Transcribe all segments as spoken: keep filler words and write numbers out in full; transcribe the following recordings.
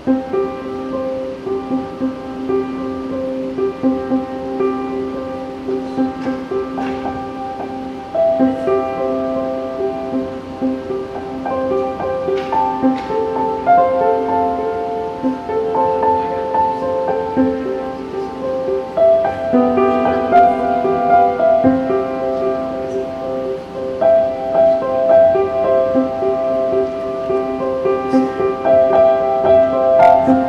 Thank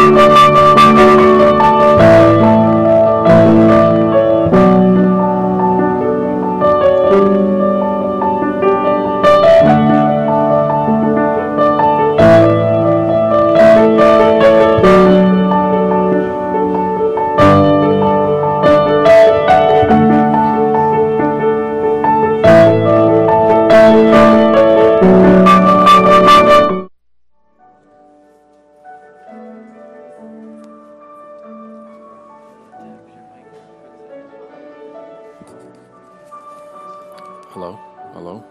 Hello? Hello?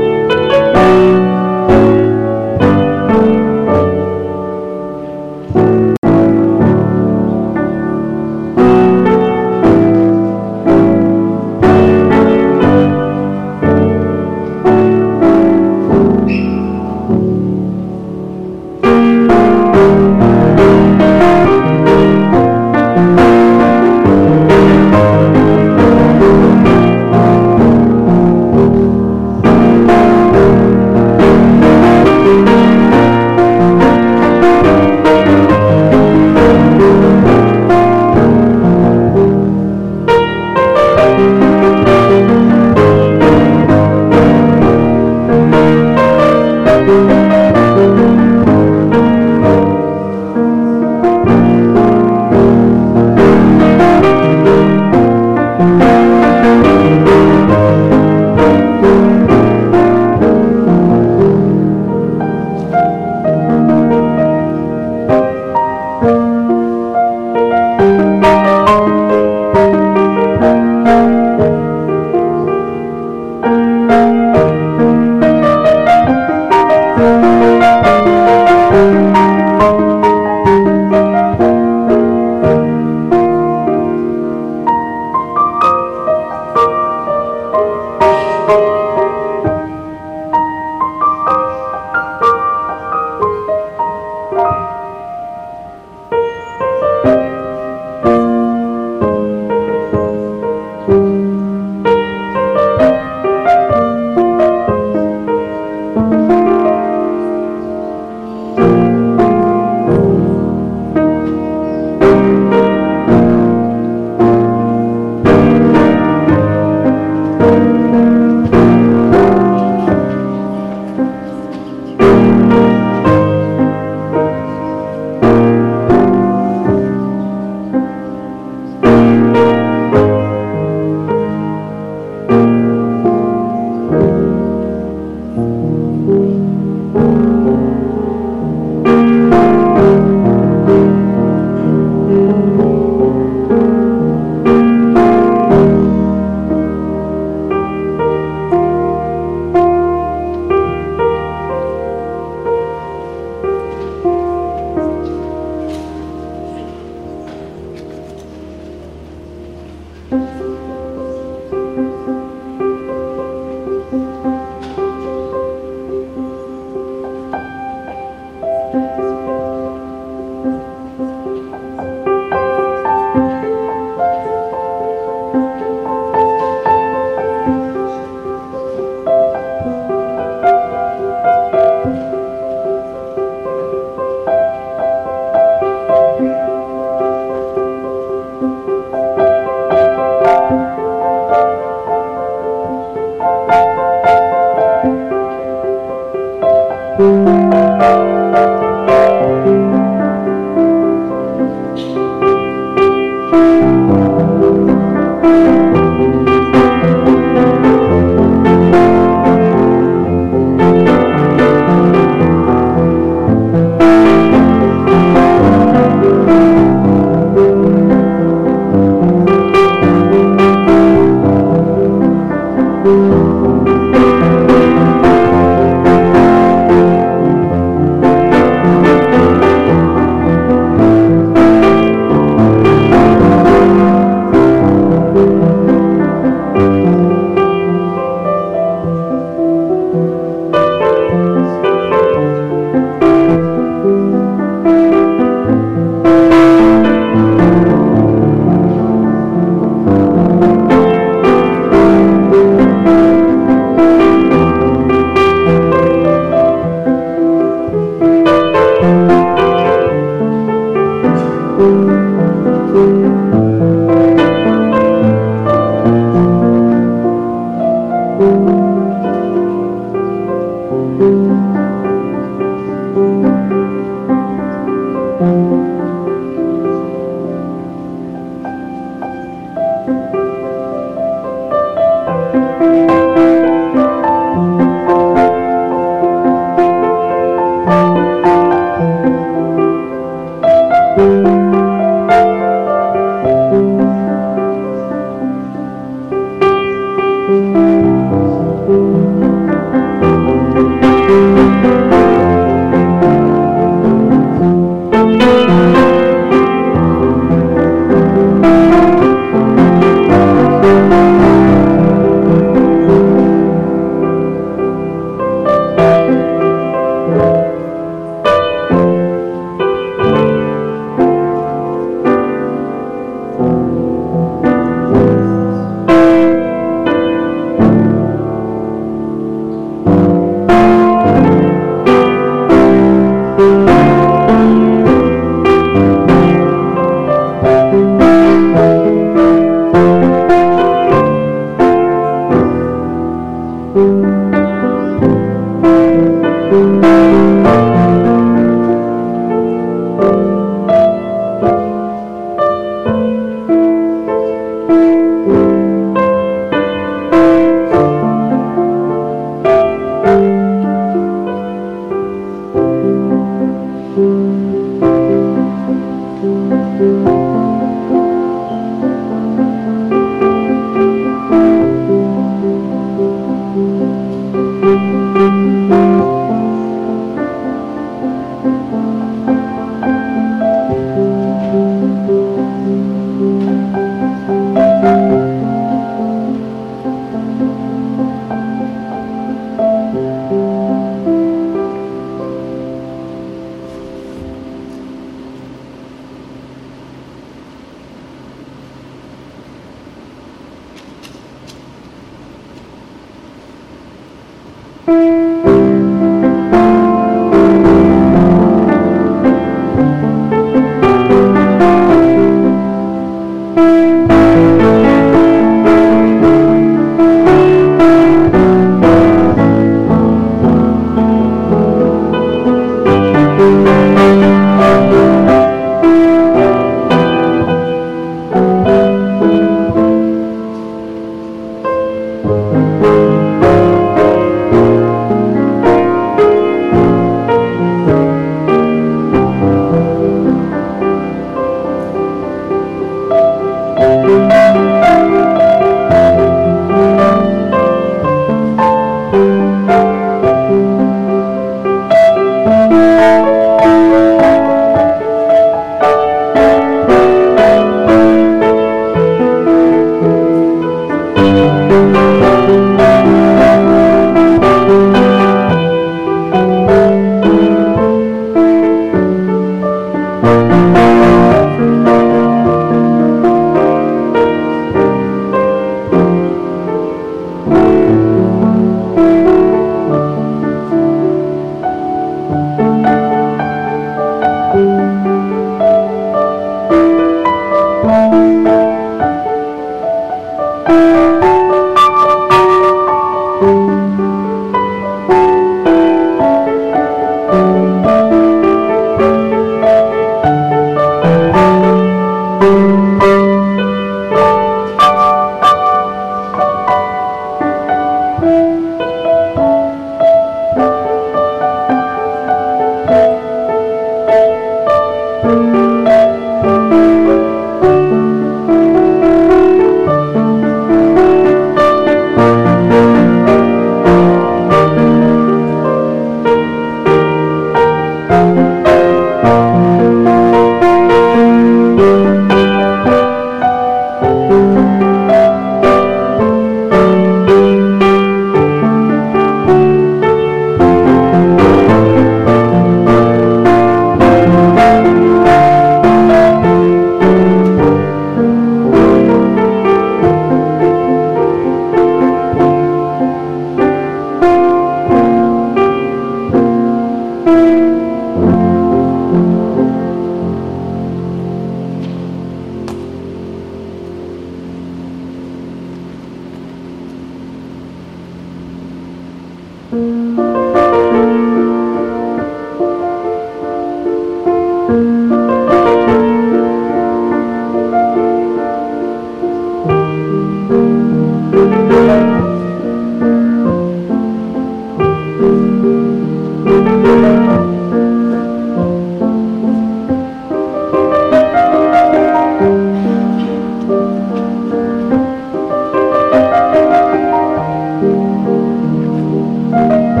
Thank you.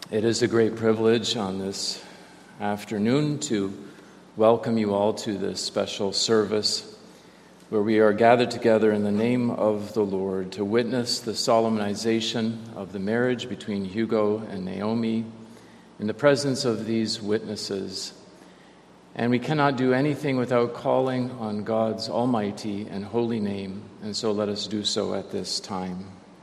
It is a great privilege on this afternoon to welcome you all to this special service where we are gathered together in the name of the Lord to witness the solemnization of the marriage between Hugo and Naomi in the presence of these witnesses. And we cannot do anything without calling on God's almighty and holy name, and so let us do so at this time.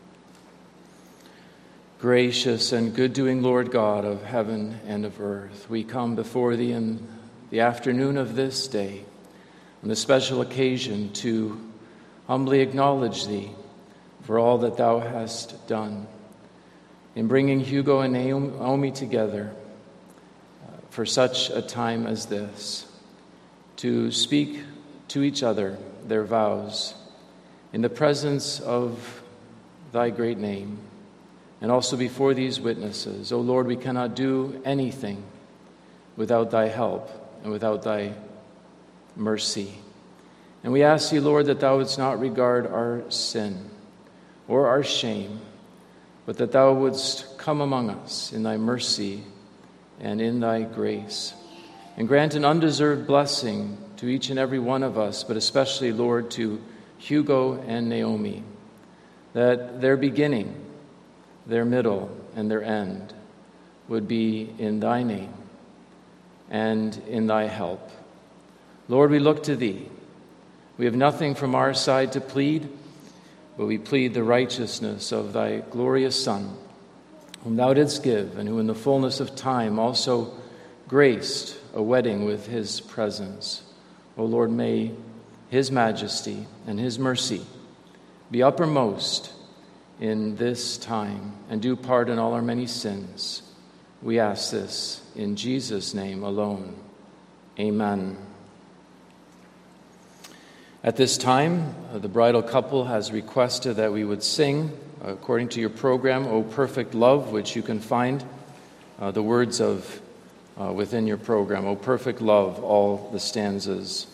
Gracious and good-doing Lord God of heaven and of earth, we come before Thee in the afternoon of this day, on the special occasion to humbly acknowledge Thee for all that Thou hast done in bringing Hugo and Naomi together uh, for such a time as this, to speak to each other their vows in the presence of Thy great name, and also before these witnesses. O Lord, we cannot do anything without Thy help and without Thy mercy. And we ask Thee, Lord, that Thou wouldst not regard our sin or our shame, but that Thou wouldst come among us in Thy mercy and in Thy grace, and grant an undeserved blessing to each and every one of us, but especially, Lord, to Hugo and Naomi, that their beginning, their middle, and their end would be in Thy name and in Thy help. Lord, we look to Thee. We have nothing from our side to plead, but we plead the righteousness of Thy glorious Son, whom Thou didst give, and who in the fullness of time also graced a wedding with His presence. O Lord, may His majesty and His mercy be uppermost in this time, and do pardon all our many sins. We ask this in Jesus' name alone. Amen. At this time, uh, the bridal couple has requested that we would sing, uh, according to your program, O Perfect Love, which you can find uh, the words of uh, within your program. O Perfect Love, all the stanzas.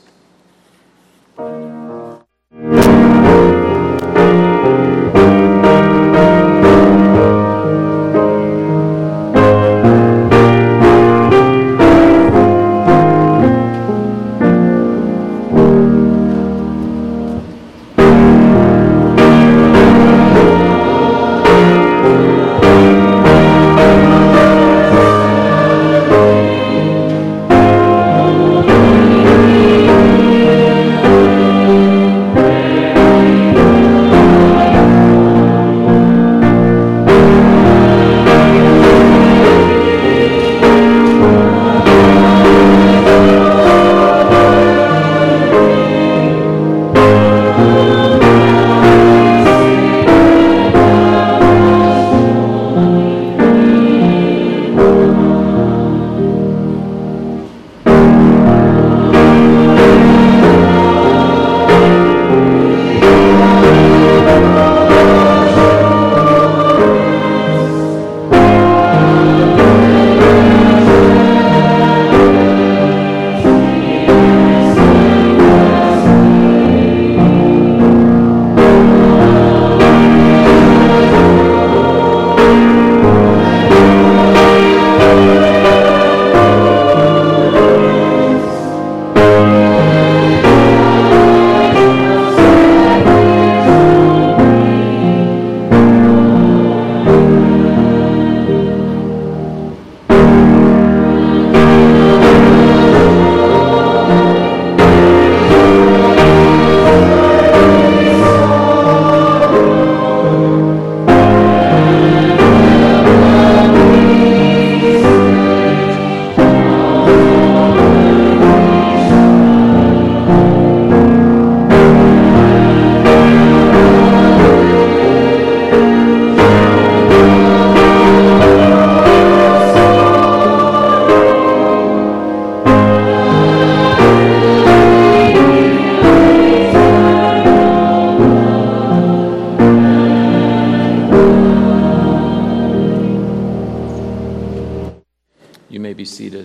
Be seated.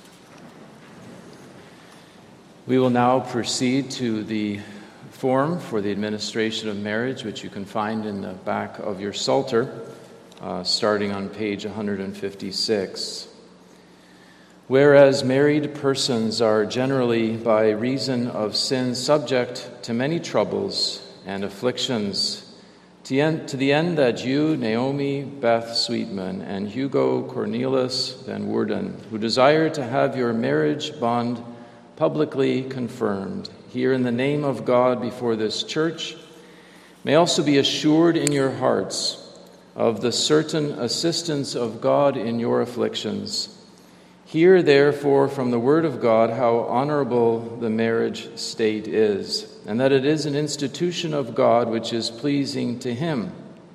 We will now proceed to the form for the administration of marriage, which you can find in the back of your Psalter. uh, starting on page one fifty-six. Whereas married persons are generally, by reason of sin, subject to many troubles and afflictions, to, end, to the end that you, Naomi Beth Sweetman, and Hugo Cornelius Van Woerden, who desire to have your marriage bond publicly confirmed here in the name of God before this church, may also be assured in your hearts of the certain assistance of God in your afflictions. Hear, therefore, from the word of God how honorable the marriage state is, and that it is an institution of God which is pleasing to him.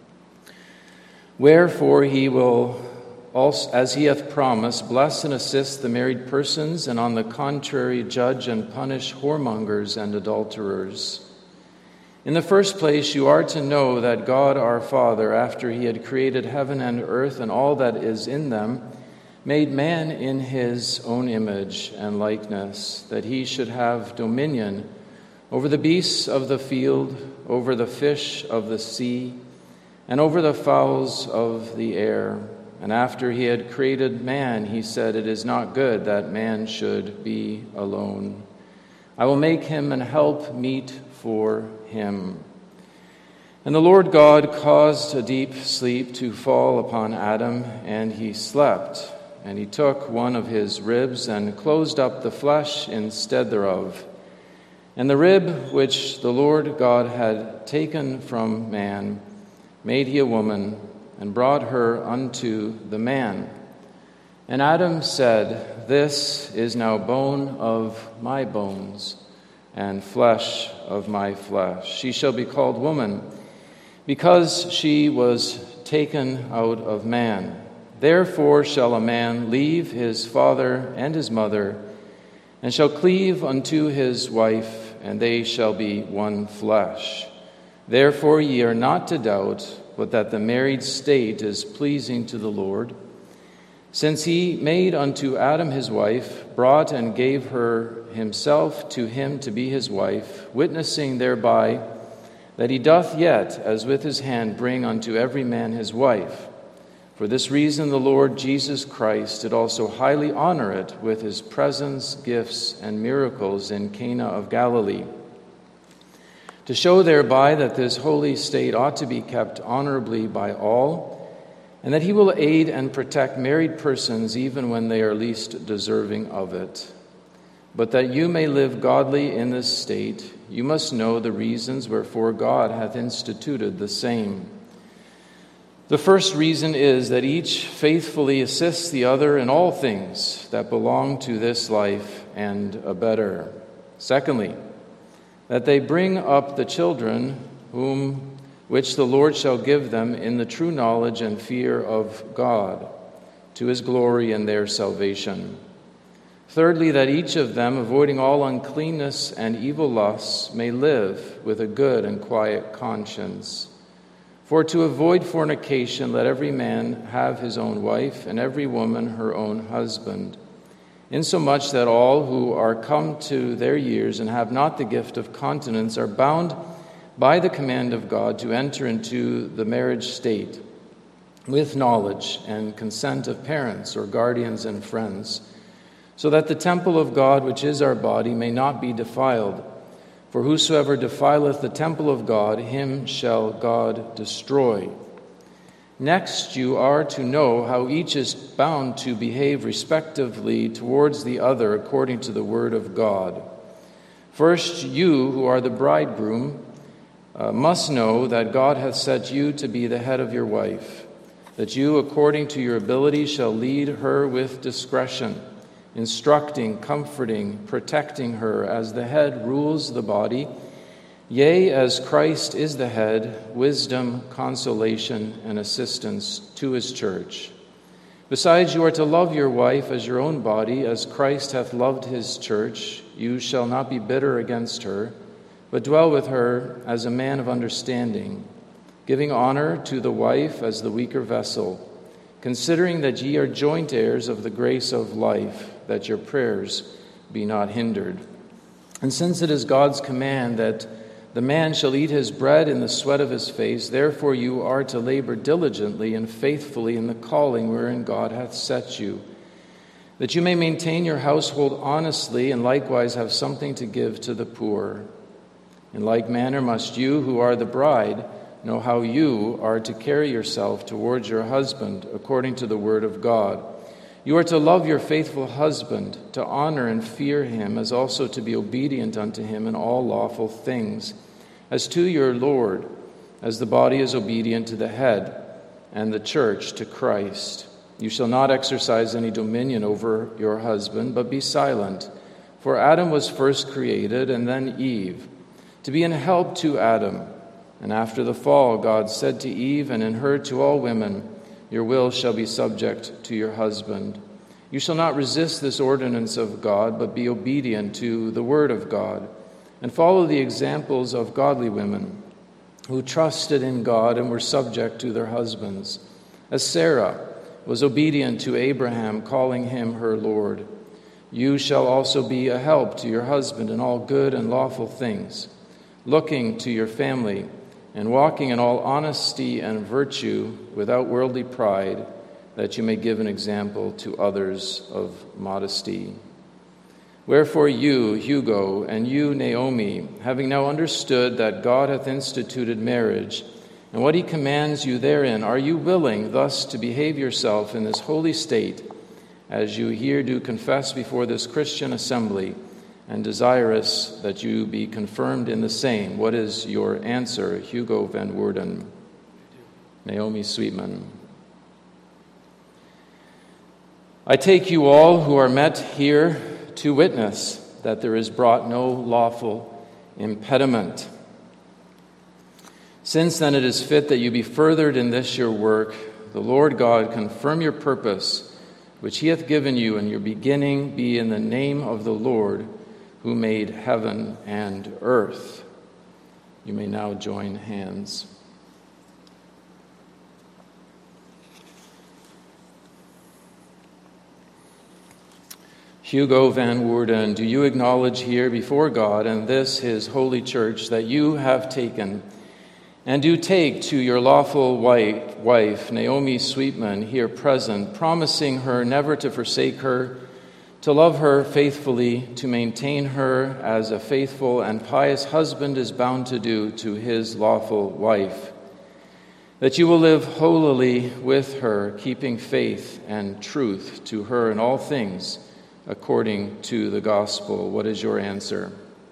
Wherefore he will, also, as he hath promised, bless and assist the married persons, and on the contrary judge and punish whoremongers and adulterers. In the first place, you are to know that God our Father, after he had created heaven and earth and all that is in them, made man in his own image and likeness, that he should have dominion over the beasts of the field, over the fish of the sea, and over the fowls of the air. And after he had created man, he said, "It is not good that man should be alone. I will make him an help meet for him." And the Lord God caused a deep sleep to fall upon Adam, and he slept. And he took one of his ribs and closed up the flesh instead thereof. And the rib which the Lord God had taken from man made he a woman, and brought her unto the man. And Adam said, "This is now bone of my bones, and flesh of my flesh. She shall be called woman, because she was taken out of man. Therefore shall a man leave his father and his mother, and shall cleave unto his wife, and they shall be one flesh. Therefore ye are not to doubt, but that the married state is pleasing to the Lord. Since he made unto Adam his wife, brought and gave her himself to him to be his wife, witnessing thereby that he doth yet, as with his hand, bring unto every man his wife. For this reason the Lord Jesus Christ did also highly honor it with his presence, gifts, and miracles in Cana of Galilee, to show thereby that this holy state ought to be kept honorably by all, and that he will aid and protect married persons even when they are least deserving of it. But that you may live godly in this state, you must know the reasons wherefore God hath instituted the same. The first reason is that each faithfully assists the other in all things that belong to this life and a better. Secondly, that they bring up the children whom which the Lord shall give them in the true knowledge and fear of God, to his glory and their salvation. Thirdly, that each of them, avoiding all uncleanness and evil lusts, may live with a good and quiet conscience. For to avoid fornication, let every man have his own wife, and every woman her own husband, insomuch that all who are come to their years and have not the gift of continence are bound by the command of God to enter into the marriage state with knowledge and consent of parents or guardians and friends, so that the temple of God, which is our body, may not be defiled. For whosoever defileth the temple of God, him shall God destroy. Next, you are to know how each is bound to behave respectively towards the other according to the word of God. First, you who are the bridegroom uh, must know that God hath set you to be the head of your wife, that you, according to your ability, shall lead her with discretion, instructing, comforting, protecting her, as the head rules the body, yea, as Christ is the head, wisdom, consolation, and assistance to his church. Besides, you are to love your wife as your own body, as Christ hath loved his church. You shall not be bitter against her, but dwell with her as a man of understanding, giving honor to the wife as the weaker vessel, considering that ye are joint heirs of the grace of life, that your prayers be not hindered. And since it is God's command that The man shall eat his bread in the sweat of his face. Therefore you are to labor diligently and faithfully in the calling wherein God hath set you, that you may maintain your household honestly, and likewise have something to give to the poor. In like manner must you, who are the bride, know how you are to carry yourself towards your husband, according to the word of God. You are to love your faithful husband, to honor and fear him, as also to be obedient unto him in all lawful things, as to your Lord, as the body is obedient to the head, and the church to Christ. You shall not exercise any dominion over your husband, but be silent. For Adam was first created, and then Eve, to be an help to Adam. And after the fall, God said to Eve, and in her to all women, your will shall be subject to your husband. You shall not resist this ordinance of God, but be obedient to the word of God, and follow the examples of godly women who trusted in God and were subject to their husbands, as Sarah was obedient to Abraham, calling him her Lord. You shall also be a help to your husband in all good and lawful things, looking to your family, and walking in all honesty and virtue, without worldly pride, that you may give an example to others of modesty. Wherefore you, Hugo, and you, Naomi, having now understood that God hath instituted marriage, and what he commands you therein, are you willing thus to behave yourself in this holy state, as you here do confess before this Christian assembly, and desirous that you be confirmed in the same? What is your answer, Hugo van Woerden? Naomi Sweetman. I take you all who are met here to witness that there is brought no lawful impediment. Since then it is fit that you be furthered in this your work, the Lord God confirm your purpose, which he hath given you, and your beginning be in the name of the Lord, who made heaven and earth. You may now join hands. Hugo van Woerden, do you acknowledge here before God and this his holy church that you have taken and do take to your lawful wife, wife Naomi Sweetman, here present, promising her never to forsake her, to love her faithfully, to maintain her as a faithful and pious husband is bound to do to his lawful wife, that you will live holily with her, keeping faith and truth to her in all things according to the gospel? What is your answer?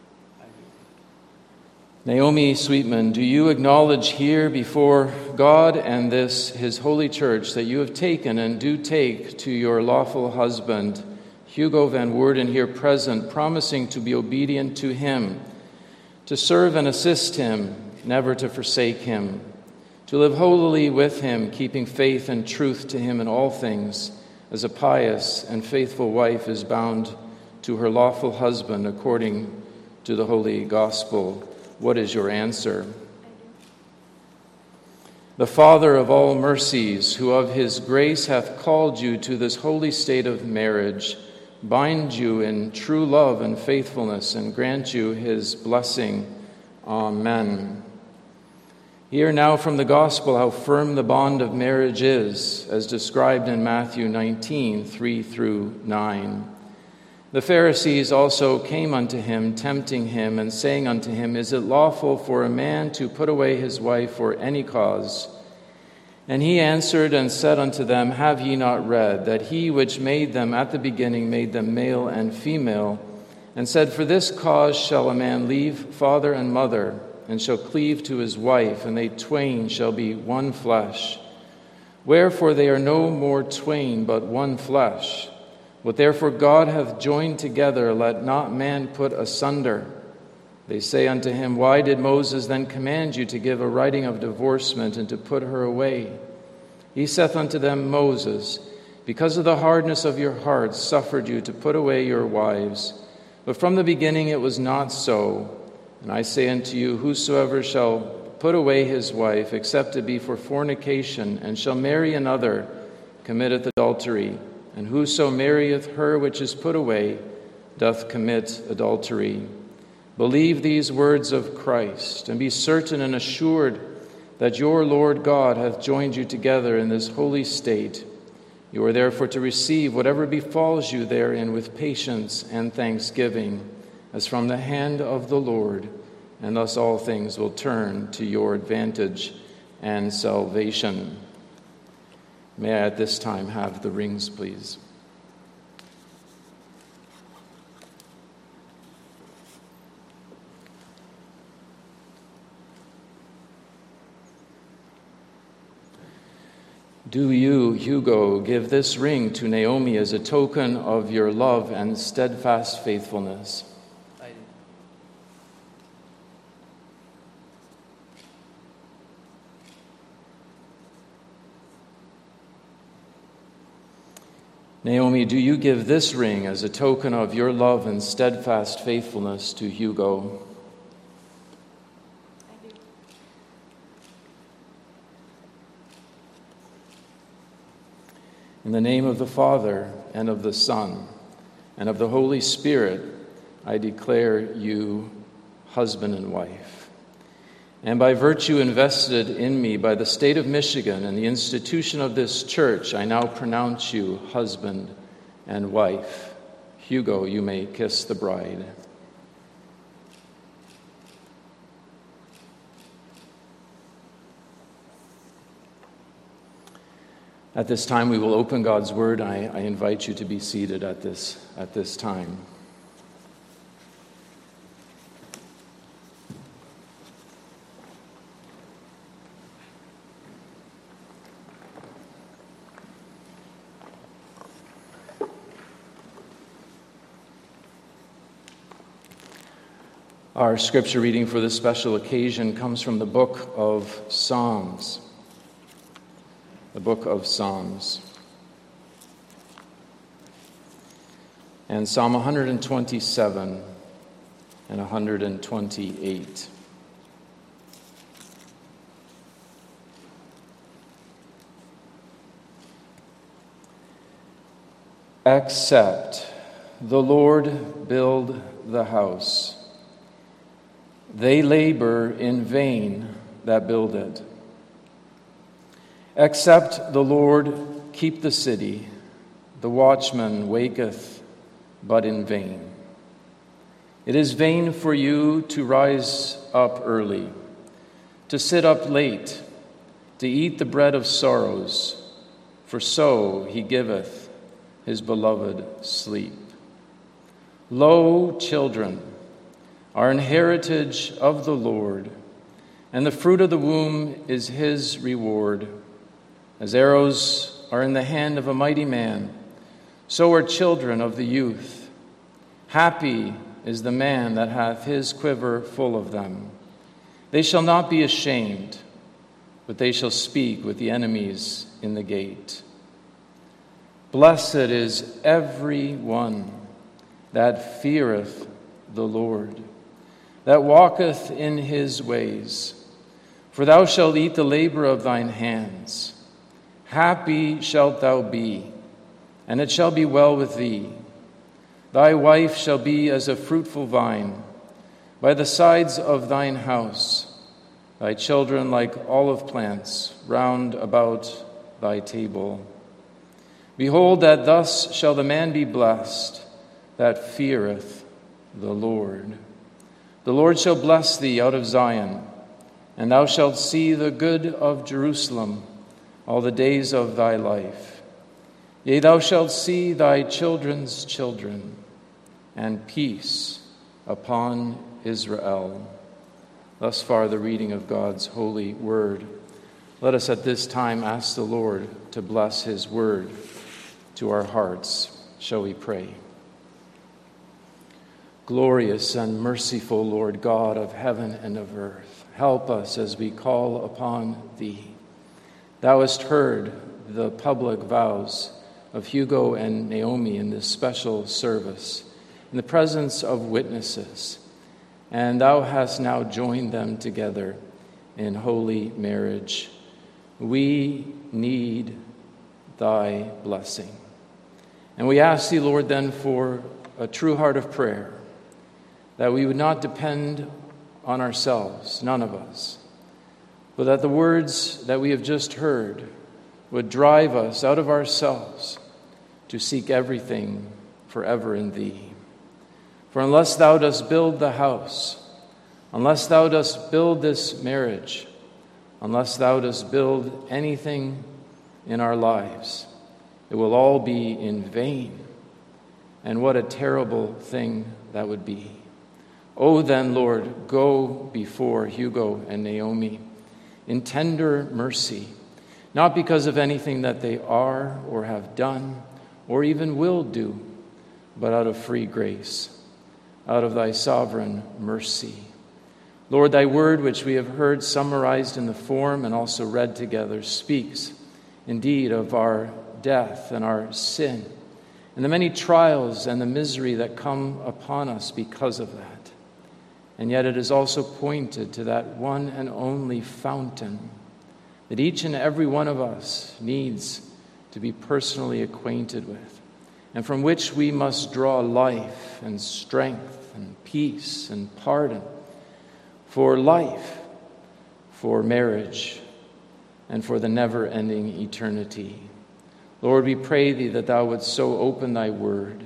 Naomi Sweetman, do you acknowledge here before God and this his holy church that you have taken and do take to your lawful husband, Hugo van Woerden, here present, promising to be obedient to him, to serve and assist him, never to forsake him, to live holily with him, keeping faith and truth to him in all things, as a pious and faithful wife is bound to her lawful husband according to the holy gospel? What is your answer? The Father of all mercies, who of his grace hath called you to this holy state of marriage, bind you in true love and faithfulness, and grant you his blessing. Amen. Hear now from the gospel how firm the bond of marriage is, as described in Matthew nineteen, three through nine. The Pharisees also came unto him, tempting him, and saying unto him, Is it lawful for a man to put away his wife for any cause? And he answered and said unto them, Have ye not read that he which made them at the beginning made them male and female, and said, For this cause shall a man leave father and mother, and shall cleave to his wife, and they twain shall be one flesh. Wherefore they are no more twain, but one flesh. What therefore God hath joined together, let not man put asunder. They say unto him, Why did Moses then command you to give a writing of divorcement and to put her away? He saith unto them, Moses, because of the hardness of your hearts, suffered you to put away your wives. But from the beginning it was not so. And I say unto you, whosoever shall put away his wife, except it be for fornication, and shall marry another, committeth adultery. And whoso marrieth her which is put away, doth commit adultery. Believe these words of Christ, and be certain and assured that your Lord God hath joined you together in this holy state. You are therefore to receive whatever befalls you therein with patience and thanksgiving, as from the hand of the Lord, and thus all things will turn to your advantage and salvation. May I at this time have the rings, please? Do you, Hugo, give this ring to Naomi as a token of your love and steadfast faithfulness? I do. Naomi, do you give this ring as a token of your love and steadfast faithfulness to Hugo? In the name of the Father, and of the Son, and of the Holy Spirit, I declare you husband and wife. And by virtue invested in me by the state of Michigan and the institution of this church, I now pronounce you husband and wife. Hugo, you may kiss the bride. At this time, we will open God's Word. I, I invite you to be seated at this, at this time. Our scripture reading for this special occasion comes from the book of Psalms. The book of Psalms. And Psalm one twenty-seven and one twenty-eight. Except the Lord build the house, they labor in vain that build it. Except the Lord keep the city, the watchman waketh but in vain. It is vain for you to rise up early, to sit up late, to eat the bread of sorrows, for so he giveth his beloved sleep. Lo, children are an heritage of the Lord, and the fruit of the womb is his reward. As arrows are in the hand of a mighty man, so are children of the youth. Happy is the man that hath his quiver full of them. They shall not be ashamed, but they shall speak with the enemies in the gate. Blessed is every one that feareth the Lord, that walketh in his ways. For thou shalt eat the labor of thine hands. Happy shalt thou be, and it shall be well with thee. Thy wife shall be as a fruitful vine by the sides of thine house, thy children like olive plants round about thy table. Behold, that thus shall the man be blessed that feareth the Lord. The Lord shall bless thee out of Zion, and thou shalt see the good of Jerusalem all the days of thy life. Yea, thou shalt see thy children's children, and peace upon Israel. Thus far the reading of God's holy word. Let us at this time ask the Lord to bless his word to our hearts. Shall we pray? Glorious and merciful Lord God of heaven and of earth, help us as we call upon thee. Thou hast heard the public vows of Hugo and Naomi in this special service, in the presence of witnesses, and thou hast now joined them together in holy marriage. We need thy blessing. And we ask thee, Lord, then for a true heart of prayer, that we would not depend on ourselves, none of us, but that the words that we have just heard would drive us out of ourselves to seek everything forever in thee. For unless thou dost build the house, unless thou dost build this marriage, unless thou dost build anything in our lives, it will all be in vain. And what a terrible thing that would be. Oh, then, Lord, go before Hugo and Naomi in tender mercy, not because of anything that they are or have done or even will do, but out of free grace, out of thy sovereign mercy. Lord, thy word, which we have heard summarized in the form and also read together, speaks indeed of our death and our sin and the many trials and the misery that come upon us because of that. And yet it is also pointed to that one and only fountain that each and every one of us needs to be personally acquainted with, and from which we must draw life and strength and peace and pardon for life, for marriage, and for the never-ending eternity. Lord, we pray thee that thou wouldst so open thy word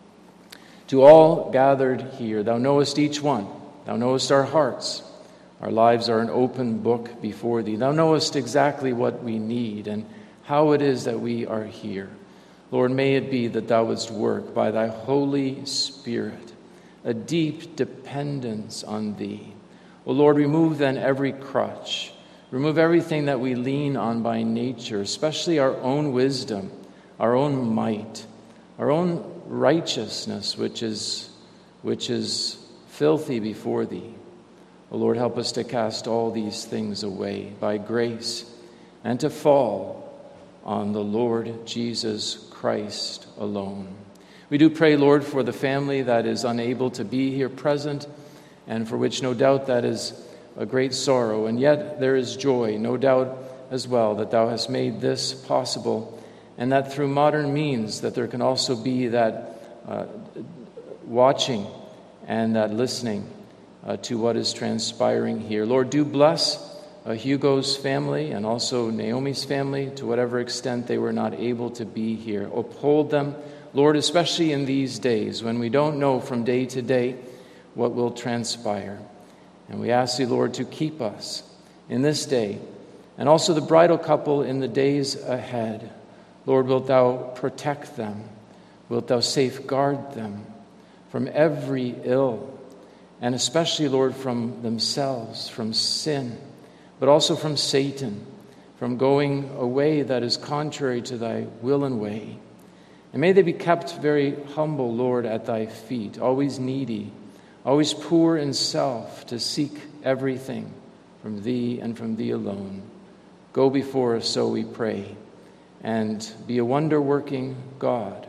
to all gathered here. Thou knowest each one. Thou knowest our hearts. Our lives are an open book before thee. Thou knowest exactly what we need and how it is that we are here. Lord, may it be that thou wouldst work by thy Holy Spirit a deep dependence on thee. O Lord, remove then every crutch. Remove everything that we lean on by nature, especially our own wisdom, our own might, our own righteousness, which is, which is filthy before thee. O Lord, help us to cast all these things away by grace and to fall on the Lord Jesus Christ alone. We do pray, Lord, for the family that is unable to be here present and for which no doubt that is a great sorrow, and yet there is joy, no doubt as well, that thou hast made this possible, and that through modern means that there can also be that uh, watching and that listening uh, to what is transpiring here. Lord, do bless uh, Hugo's family and also Naomi's family to whatever extent they were not able to be here. Uphold them, Lord, especially in these days when we don't know from day to day what will transpire. And we ask thee, Lord, to keep us in this day and also the bridal couple in the days ahead. Lord, wilt thou protect them? Wilt thou safeguard them from every ill, and especially, Lord, from themselves, from sin, but also from Satan, from going a way that is contrary to thy will and way. And may they be kept very humble, Lord, at thy feet, always needy, always poor in self, to seek everything from thee and from thee alone. Go before us, so we pray, and be a wonder-working God.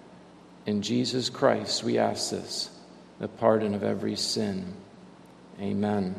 In Jesus Christ we ask this, the pardon of every sin. Amen.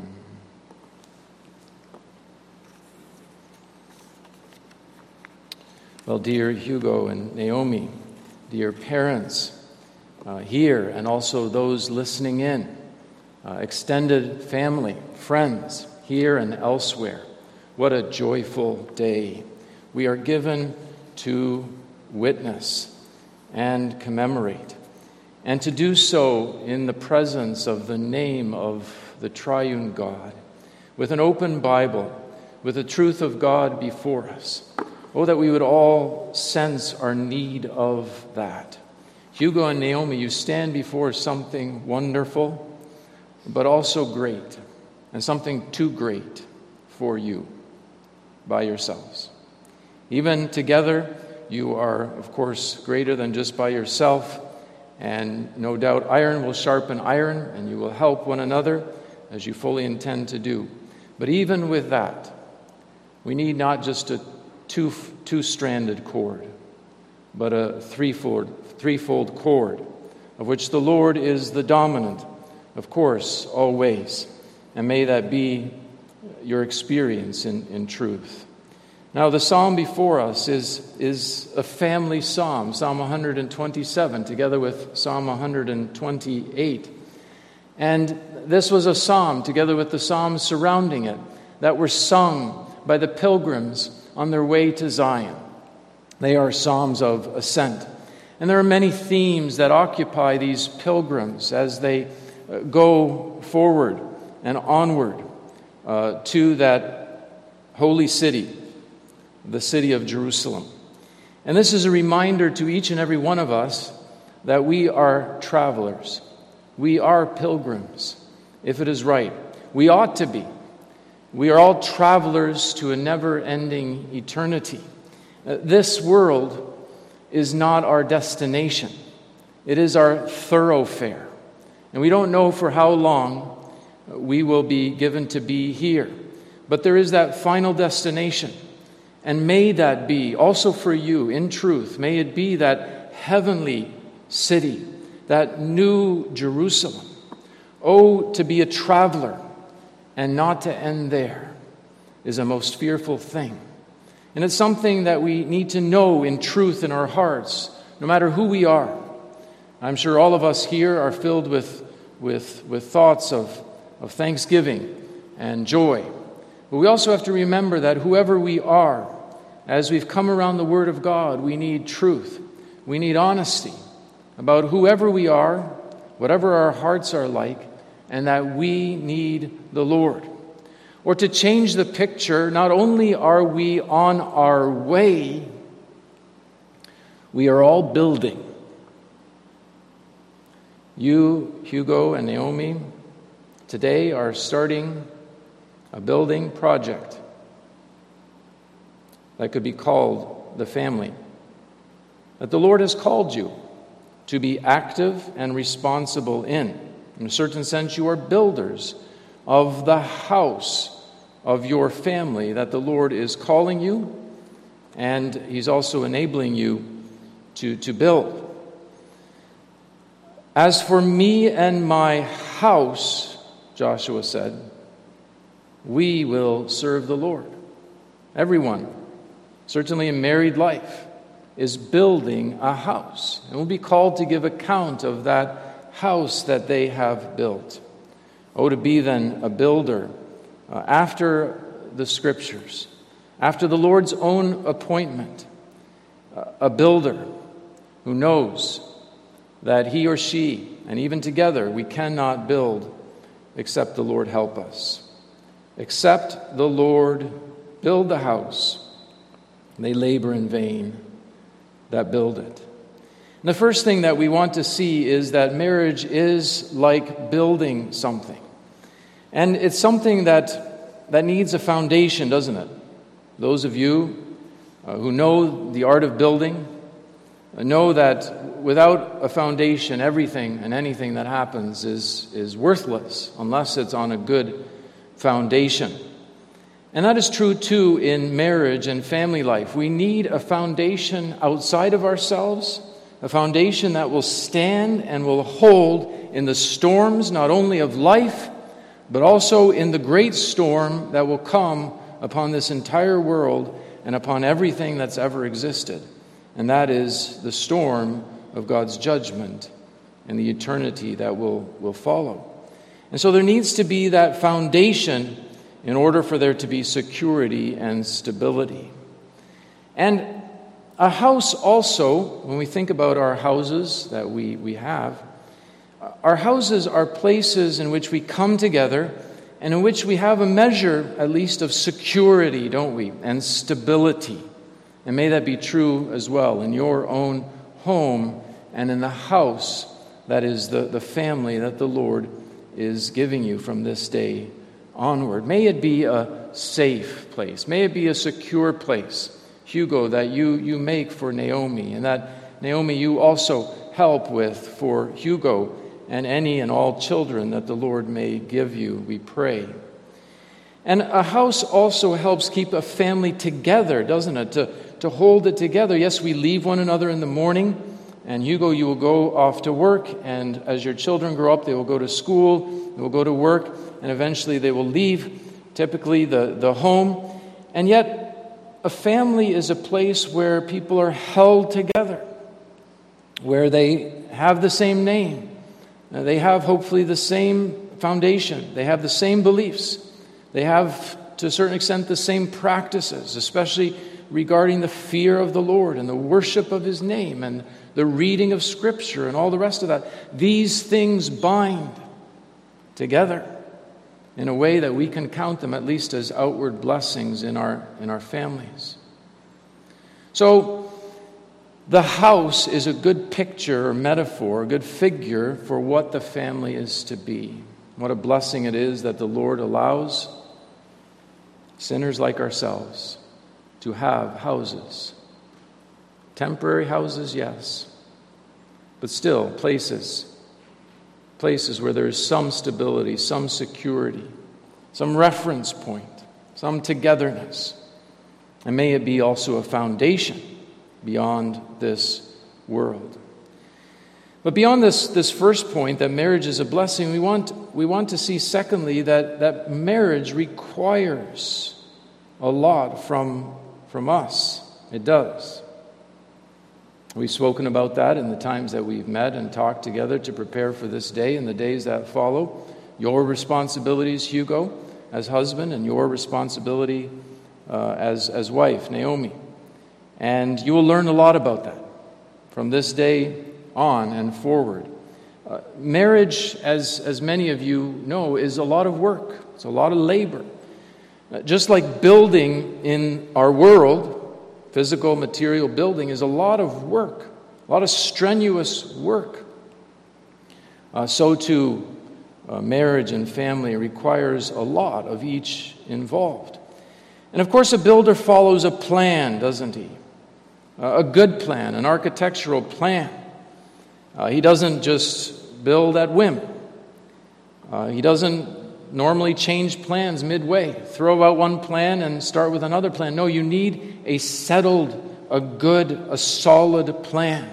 Well, dear Hugo and Naomi, dear parents uh, here and also those listening in, uh, extended family, friends here and elsewhere, what a joyful day. We are given to witness and commemorate, and to do so in the presence of the name of the triune God, with an open Bible, with the truth of God before us. Oh, that we would all sense our need of that. Hugo and Naomi, you stand before something wonderful, but also great, and something too great for you by yourselves. Even together, you are, of course, greater than just by yourself, and no doubt iron will sharpen iron, and you will help one another as you fully intend to do. But even with that, we need not just a two, two-stranded cord, but a threefold, threefold cord, of which the Lord is the dominant, of course, always. And may that be your experience in, in truth. Now, the psalm before us is, is a family psalm, Psalm one hundred twenty-seven, together with Psalm one hundred twenty-eight. And this was a psalm, together with the psalms surrounding it, that were sung by the pilgrims on their way to Zion. They are psalms of ascent. And there are many themes that occupy these pilgrims as they go forward and onward uh, to that holy city, the city of Jerusalem. And this is a reminder to each and every one of us that we are travelers. We are pilgrims, if it is right. We ought to be. We are all travelers to a never-ending eternity. Uh, this world is not our destination. It is our thoroughfare. And we don't know for how long we will be given to be here. But there is that final destination. And may that be also for you, in truth, may it be that heavenly city, that new Jerusalem. Oh, to be a traveler and not to end there is a most fearful thing. And it's something that we need to know in truth in our hearts, no matter who we are. I'm sure all of us here are filled with, with, with thoughts of, of thanksgiving and joy. But we also have to remember that whoever we are, as we've come around the Word of God, we need truth. We need honesty about whoever we are, whatever our hearts are like, and that we need the Lord. Or to change the picture, not only are we on our way, we are all building. You, Hugo, and Naomi, today are starting a building project that could be called the family. That the Lord has called you to be active and responsible in. In a certain sense, you are builders of the house of your family that the Lord is calling you, and He's also enabling you to, to build. As for me and my house, Joshua said, we will serve the Lord. Everyone, certainly in married life, is building a house and will be called to give account of that house that they have built. Oh, to be then a builder uh, after the Scriptures, after the Lord's own appointment, uh, a builder who knows that he or she, and even together, we cannot build except the Lord help us. Except the Lord build the house, they labor in vain that build it. And the first thing that we want to see is that marriage is like building something. And it's something that, that needs a foundation, doesn't it? Those of you uh, who know the art of building uh, know that without a foundation, everything and anything that happens is, is worthless unless it's on a good foundation. And that is true, too, in marriage and family life. We need a foundation outside of ourselves, a foundation that will stand and will hold in the storms, not only of life, but also in the great storm that will come upon this entire world and upon everything that's ever existed. And that is the storm of God's judgment and the eternity that will, will follow. And so there needs to be that foundation in order for there to be security and stability. And a house also, when we think about our houses that we, we have, our houses are places in which we come together and in which we have a measure, at least, of security, don't we, and stability. And may that be true as well in your own home and in the house that is the, the family that the Lord is giving you from this day onward. May it be a safe place. May it be a secure place, Hugo, that you, you make for Naomi, and that, Naomi, you also help with for Hugo and any and all children that the Lord may give you, we pray. And a house also helps keep a family together, doesn't it? To, to hold it together. Yes, we leave one another in the morning, and Hugo, you will go off to work, and as your children grow up, they will go to school, they will go to work, and eventually they will leave, typically the, the home. And yet, a family is a place where people are held together, where they have the same name, Uh, they have hopefully the same foundation. They have the same beliefs. They have, to a certain extent, the same practices, especially regarding the fear of the Lord and the worship of His name and the reading of Scripture and all the rest of that. These things bind together in a way that we can count them at least as outward blessings in our, in our families. So, the house is a good picture or metaphor, a good figure for what the family is to be. What a blessing it is that the Lord allows sinners like ourselves to have houses. Temporary houses, yes, but still places. Places where there is some stability, some security, some reference point, some togetherness. And may it be also a foundation beyond this world. But beyond this, this first point, that marriage is a blessing, we want, we want to see, secondly, that, that marriage requires a lot from, from us. It does. We've spoken about that in the times that we've met and talked together to prepare for this day and the days that follow. Your responsibilities, Hugo, as husband, and your responsibility uh, as, as wife, Naomi. And you will learn a lot about that from this day on and forward. Uh, marriage, as, as many of you know, is a lot of work. It's a lot of labor. Uh, just like building in our world, physical, material building is a lot of work, a lot of strenuous work. Uh, so too, uh, marriage and family requires a lot of each involved. And of course, a builder follows a plan, doesn't he? Uh, a good plan, an architectural plan. Uh, he doesn't just build at whim. Uh, he doesn't normally change plans midway, throw out one plan and start with another plan. No, you need a settled, a good, a solid plan,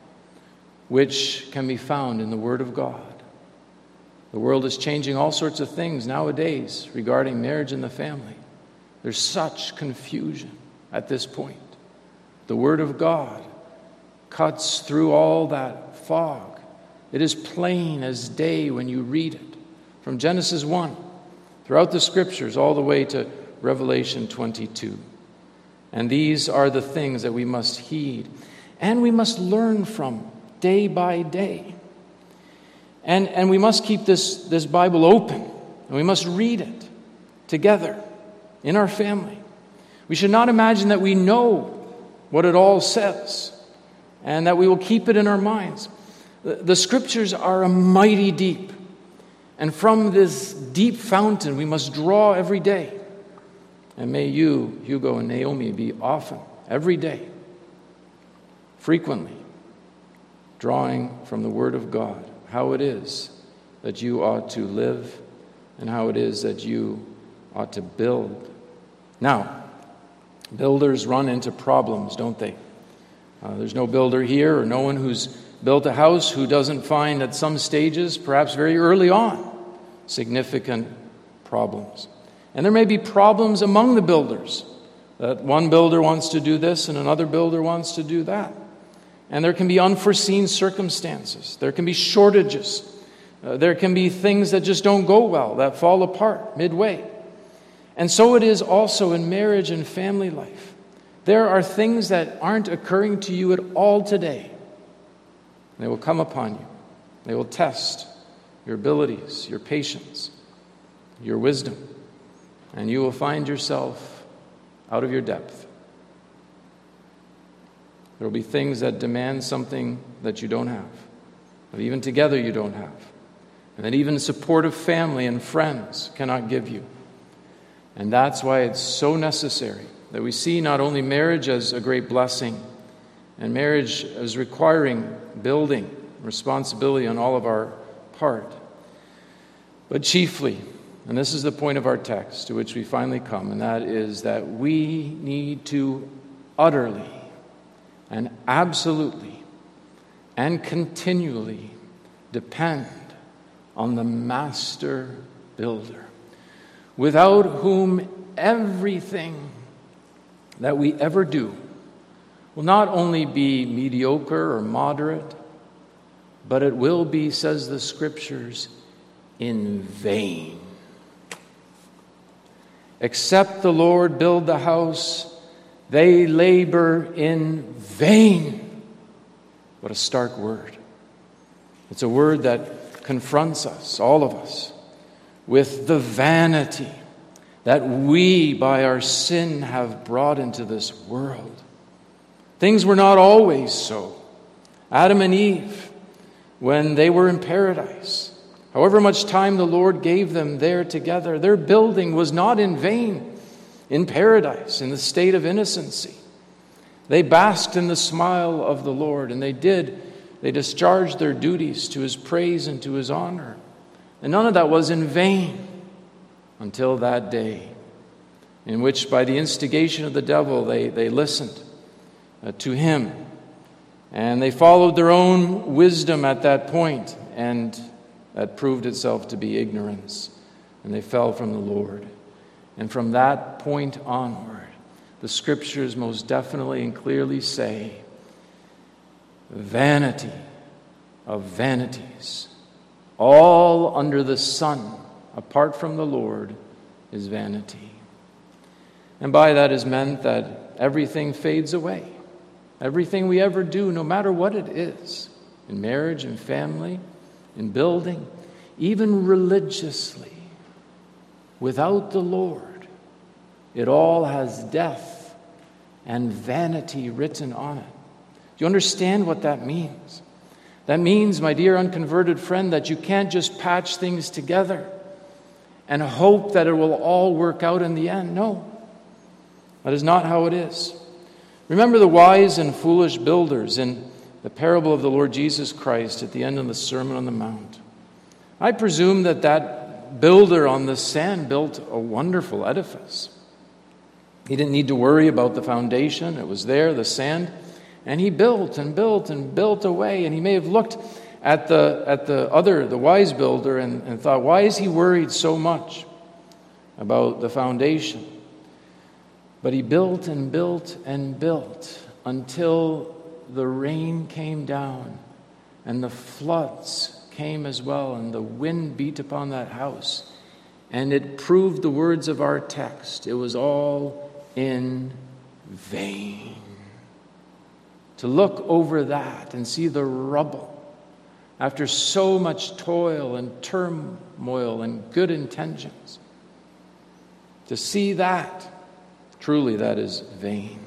which can be found in the Word of God. The world is changing all sorts of things nowadays regarding marriage and the family. There's such confusion at this point. The Word of God cuts through all that fog. It is plain as day when you read it. From Genesis one, throughout the Scriptures, all the way to Revelation twenty-two. And these are the things that we must heed. And we must learn from day by day. And, and we must keep this, this Bible open. And we must read it together in our family. We should not imagine that we know what it all says, and that we will keep it in our minds. The, the Scriptures are a mighty deep, and from this deep fountain we must draw every day. And may you, Hugo and Naomi, be often, every day, frequently, drawing from the Word of God how it is that you ought to live and how it is that you ought to build. Now, builders run into problems, don't they? Uh, there's no builder here or no one who's built a house who doesn't find at some stages, perhaps very early on, significant problems. And there may be problems among the builders, that one builder wants to do this and another builder wants to do that. And there can be unforeseen circumstances. There can be shortages. Uh, there can be things that just don't go well, that fall apart midway. And so it is also in marriage and family life. There are things that aren't occurring to you at all today. They will come upon you. They will test your abilities, your patience, your wisdom. And you will find yourself out of your depth. There will be things that demand something that you don't have, that even together you don't have, and that even supportive family and friends cannot give you. And that's why it's so necessary that we see not only marriage as a great blessing, and marriage as requiring building, responsibility on all of our part, but chiefly, and this is the point of our text to which we finally come, and that is that we need to utterly and absolutely and continually depend on the master builder, without whom everything that we ever do will not only be mediocre or moderate, but it will be, says the Scriptures, in vain. Except the Lord build the house, they labor in vain. What a stark word. It's a word that confronts us, all of us, with the vanity that we, by our sin, have brought into this world. Things were not always so. Adam and Eve, when they were in paradise, however much time the Lord gave them there together, their building was not in vain in paradise, in the state of innocency. They basked in the smile of the Lord, and they did. They discharged their duties to His praise and to His honor. And none of that was in vain until that day in which, by the instigation of the devil, they, they listened uh, to him. And they followed their own wisdom at that point, and that proved itself to be ignorance. And they fell from the Lord. And from that point onward, the Scriptures most definitely and clearly say, vanity of vanities, all under the sun, apart from the Lord, is vanity. And by that is meant that everything fades away. Everything we ever do, no matter what it is, in marriage, in family, in building, even religiously, without the Lord, it all has death and vanity written on it. Do you understand what that means? That means, my dear unconverted friend, that you can't just patch things together and hope that it will all work out in the end. No, that is not how it is. Remember the wise and foolish builders in the parable of the Lord Jesus Christ at the end of the Sermon on the Mount. I presume that that builder on the sand built a wonderful edifice. He didn't need to worry about the foundation. It was there, the sand. And he built and built and built away. And he may have looked at the at the other, the wise builder, and, and thought, why is he worried so much about the foundation? But he built and built and built until the rain came down and the floods came as well, and the wind beat upon that house. And it proved the words of our text. It was all in vain. To look over that and see the rubble after so much toil and turmoil and good intentions. To see that, truly that is vain.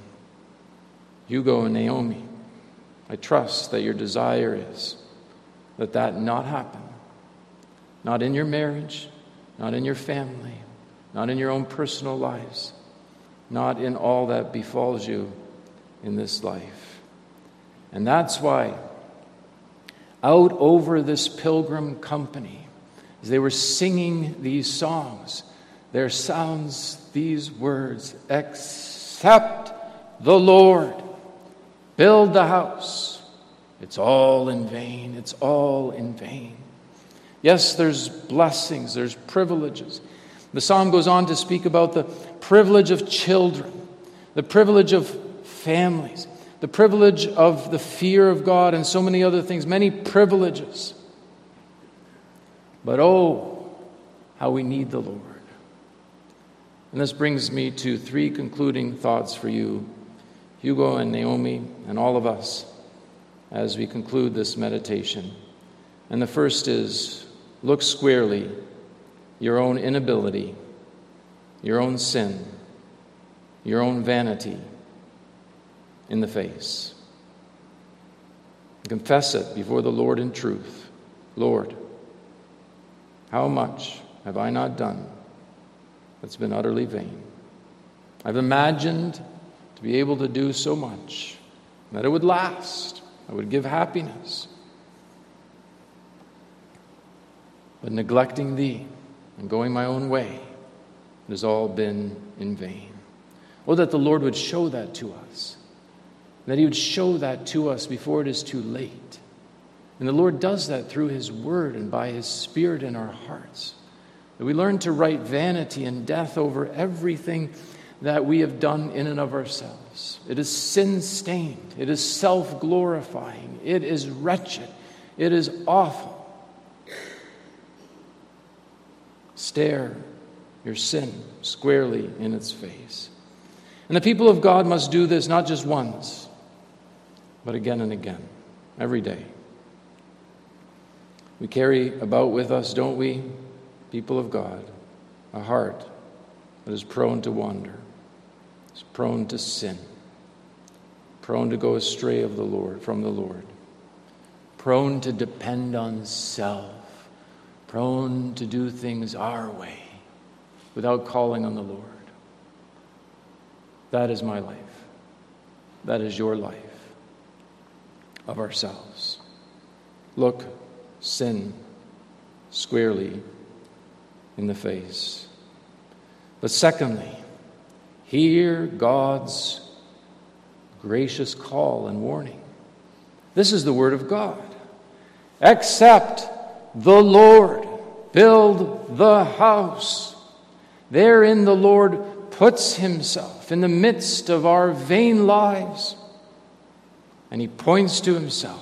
Hugo and Naomi, I trust that your desire is that that not happen. Not in your marriage, not in your family, not in your own personal lives, not in all that befalls you in this life. And that's why out over this pilgrim company, as they were singing these songs, there sounds these words, except the Lord build the house, it's all in vain, it's all in vain. Yes, there's blessings, there's privileges. The psalm goes on to speak about the privilege of children, the privilege of families, the privilege of the fear of God, and so many other things, many privileges. But oh, how we need the Lord. And this brings me to three concluding thoughts for you, Hugo and Naomi, and all of us, as we conclude this meditation. And the first is, look squarely your own inability, your own sin, your own vanity in the face. Confess it before the Lord in truth. Lord, how much have I not done that's been utterly vain? I've imagined to be able to do so much, that it would last, it would give happiness. But neglecting Thee and going my own way, it has all been in vain. Oh, that the Lord would show that to us. That He would show that to us before it is too late. And the Lord does that through His Word and by His Spirit in our hearts. That we learn to write vanity and death over everything that we have done in and of ourselves. It is sin-stained. It is self-glorifying. It is wretched. It is awful. Stare your sin squarely in its face. And the people of God must do this not just once, but again and again, every day. We carry about with us, don't we, people of God, a heart that is prone to wander, is prone to sin, prone to go astray of the Lord, from the Lord, prone to depend on self, prone to do things our way without calling on the Lord. That is my life. That is your life of ourselves. Look sin squarely in the face. But secondly, hear God's gracious call and warning. This is the word of God. Except the Lord build the house. Therein the Lord puts himself in the midst of our vain lives, and he points to himself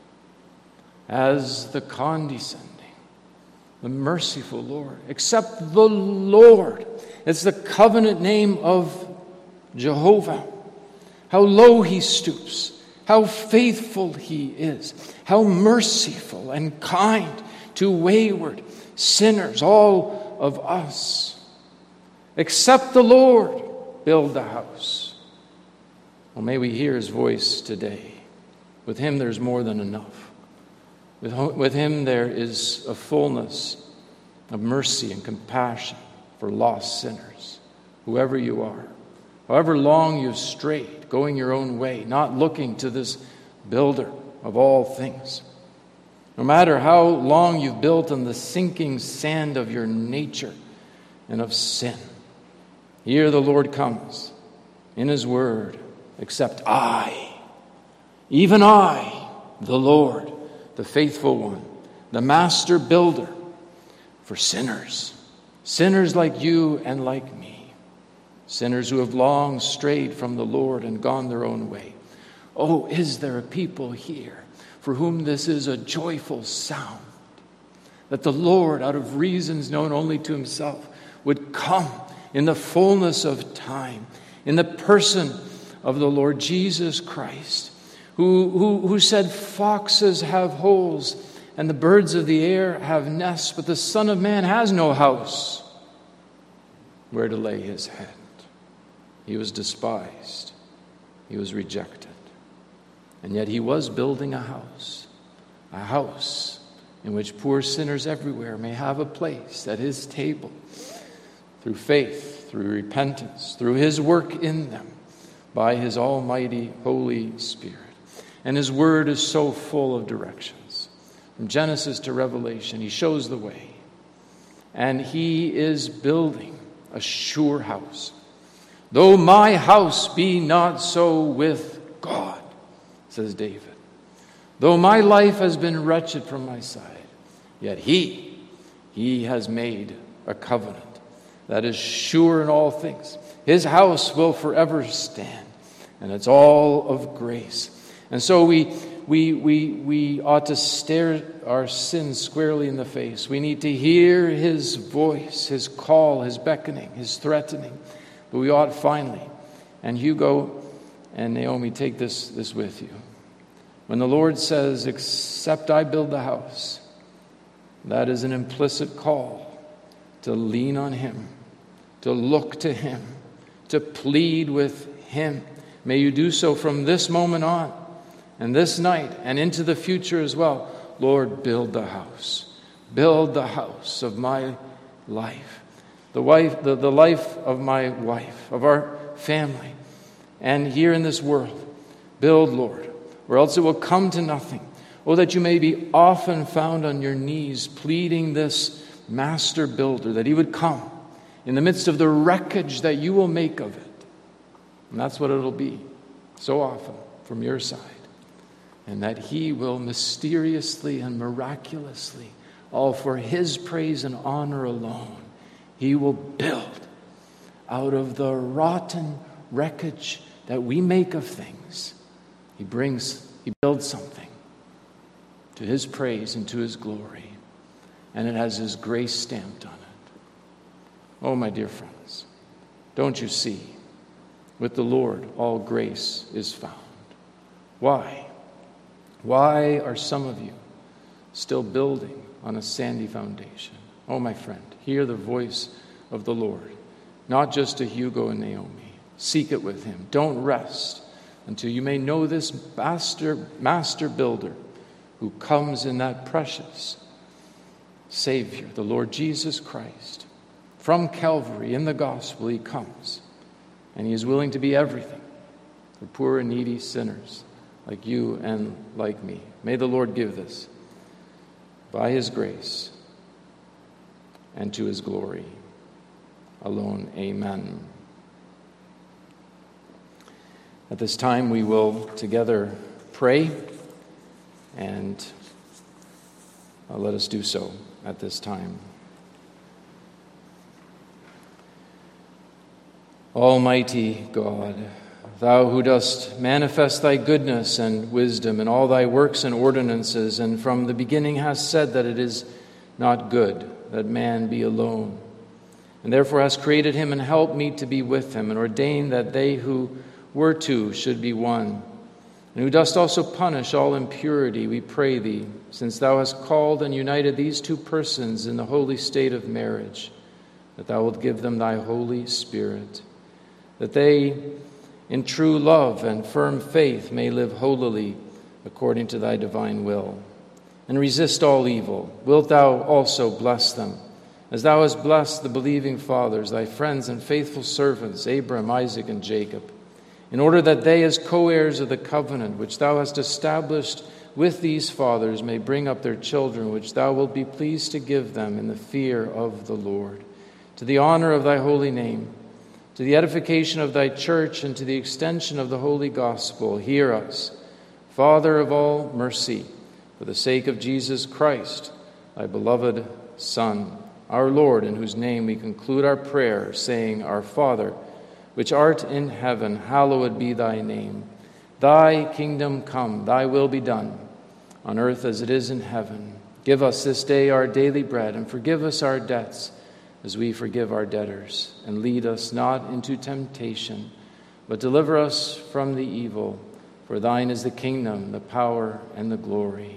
as the condescending, the merciful Lord. Except the Lord. It's the covenant name of Jehovah. How low he stoops, how faithful he is, how merciful and kind to wayward sinners, all of us. Except the Lord build the house. Well, may we hear his voice today. With him there's more than enough. With, with him there is a fullness of mercy and compassion for lost sinners, whoever you are. However long you've strayed, going your own way, not looking to this builder of all things. No matter how long you've built on the sinking sand of your nature and of sin, here the Lord comes in his word, except I, even I, the Lord, the faithful one, the master builder for sinners, sinners like you and like me, sinners who have long strayed from the Lord and gone their own way. Oh, is there a people here for whom this is a joyful sound, that the Lord, out of reasons known only to himself, would come in the fullness of time, in the person of the Lord Jesus Christ, who, who, who said, foxes have holes and the birds of the air have nests, but the Son of Man has no house where to lay his head. He was despised. He was rejected. And yet he was building a house, a house in which poor sinners everywhere may have a place at his table, through faith, through repentance, through his work in them, by his almighty Holy Spirit. And his word is so full of directions. From Genesis to Revelation, he shows the way. And he is building a sure house. Though my house be not so with God, says David. Though my life has been wretched from my side, yet he, he has made a covenant that is sure in all things. His house will forever stand, and it's all of grace. And so we we we we ought to stare our sins squarely in the face. We need to hear his voice, his call, his beckoning, his threatening. But we ought finally, and Hugo and Naomi, take this, this with you. When the Lord says, except I build the house, that is an implicit call to lean on him, to look to him, to plead with him. May you do so from this moment on, and this night, and into the future as well. Lord, build the house. Build the house of my life. The wife, the, the life of my wife, of our family, and here in this world. Build, Lord, or else it will come to nothing. Oh, that you may be often found on your knees, pleading this master builder, that he would come in the midst of the wreckage that you will make of it. And that's what it'll be, so often, from your side. And that he will mysteriously and miraculously, all for his praise and honor alone, he will build out of the rotten wreckage that we make of things. He brings, he builds something to his praise and to his glory. And it has his grace stamped on it. Oh, my dear friends, don't you see? With the Lord, all grace is found. Why? Why are some of you still building on a sandy foundation? Oh, my friend, hear the voice of the Lord, not just to Hugo and Naomi. Seek it with him. Don't rest until you may know this master, master builder who comes in that precious Savior, the Lord Jesus Christ. From Calvary, in the gospel, he comes, and he is willing to be everything for poor and needy sinners like you and like me. May the Lord give this by his grace and to his glory alone. Amen. At this time, we will together pray, and uh, let us do so at this time. Almighty God, thou who dost manifest thy goodness and wisdom in all thy works and ordinances, and from the beginning hast said that it is not good that man be alone, and therefore hast created him and helped meet to be with him, and ordained that they who were two should be one, and who dost also punish all impurity, we pray thee, since thou hast called and united these two persons in the holy state of marriage, that thou wilt give them thy Holy Spirit, that they in true love and firm faith may live holily according to thy divine will, and resist all evil. Wilt thou also bless them, as thou hast blessed the believing fathers, thy friends and faithful servants, Abraham, Isaac, and Jacob, in order that they, as co-heirs of the covenant which thou hast established with these fathers, may bring up their children, which thou wilt be pleased to give them in the fear of the Lord, to the honor of thy holy name, to the edification of thy church, and to the extension of the holy gospel. Hear us, Father of all mercy, for the sake of Jesus Christ, thy beloved Son, our Lord, in whose name we conclude our prayer, saying, Our Father, which art in heaven, hallowed be thy name. Thy kingdom come, thy will be done, on earth as it is in heaven. Give us this day our daily bread, and forgive us our debts, as we forgive our debtors. And lead us not into temptation, but deliver us from the evil. For thine is the kingdom, the power, and the glory.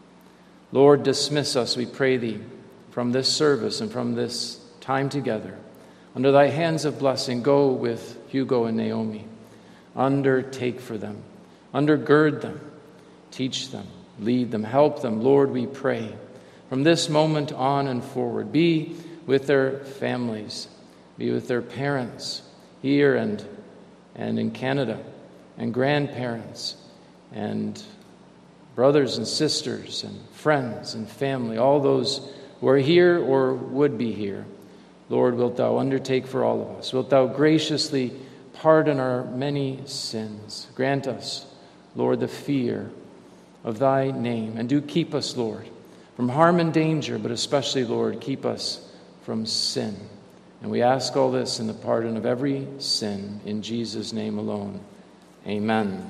Lord, dismiss us, we pray thee, from this service and from this time together. Under thy hands of blessing, go with Hugo and Naomi. Undertake for them. Undergird them. Teach them. Lead them. Help them, Lord, we pray. From this moment on and forward, be with their families. Be with their parents here and, and in Canada, and grandparents, and brothers and sisters, and friends and family, all those who are here or would be here. Lord, wilt thou undertake for all of us? Wilt thou graciously pardon our many sins? Grant us, Lord, the fear of thy name. And do keep us, Lord, from harm and danger, but especially, Lord, keep us from sin. And we ask all this in the pardon of every sin, in Jesus' name alone. Amen.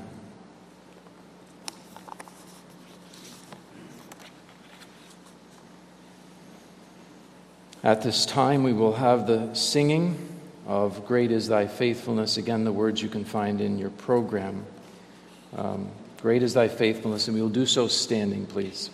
At this time, we will have the singing of Great is Thy Faithfulness. Again, the words you can find in your program. Um, Great is Thy Faithfulness, and we will do so standing, please.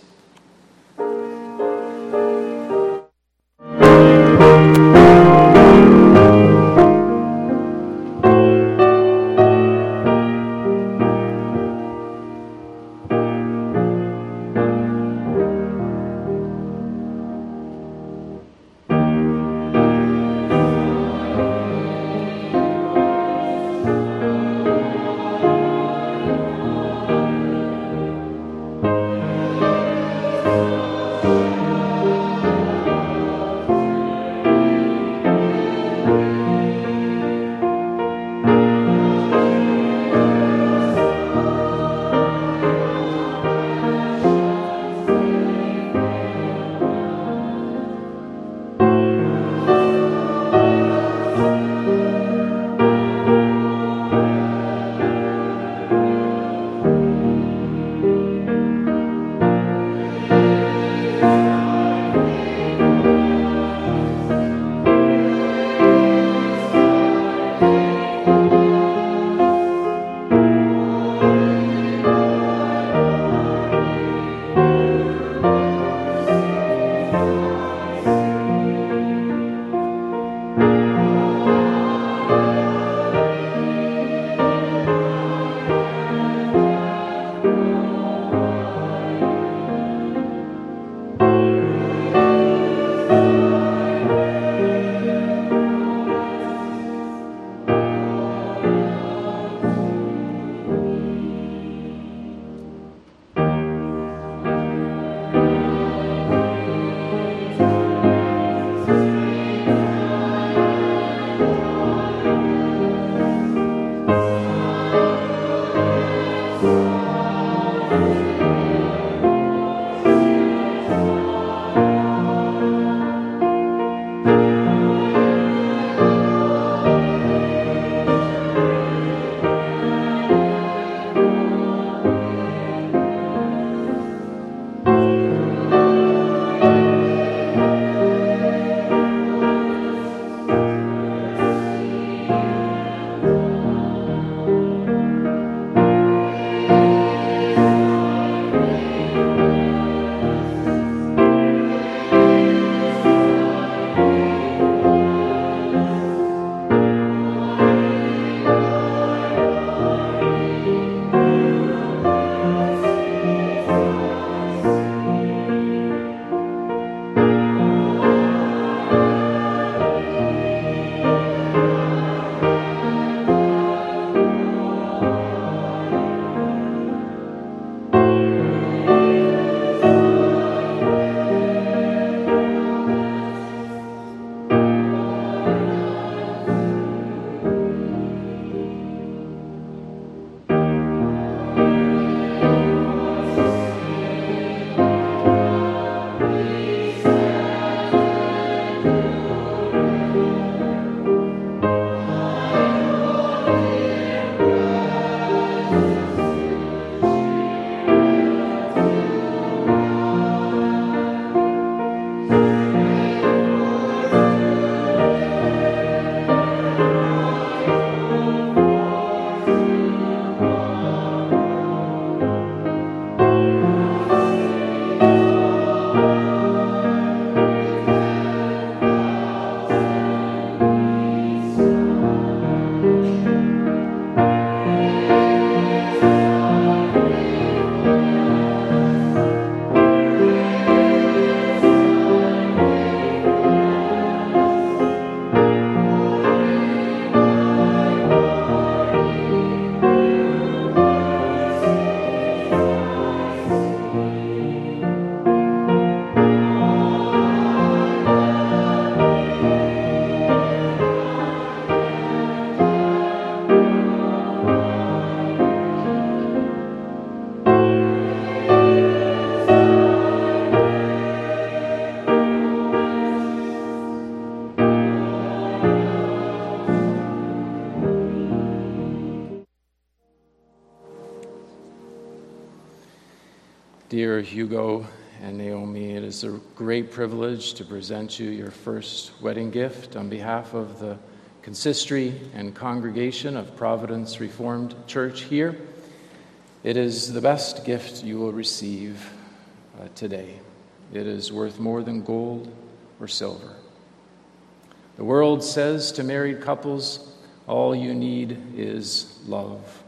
Dear Hugo and Naomi, it is a great privilege to present you your first wedding gift on behalf of the consistory and congregation of Providence Reformed Church here. It is the best gift you will receive uh, today. It is worth more than gold or silver. The world says to married couples, all you need is love.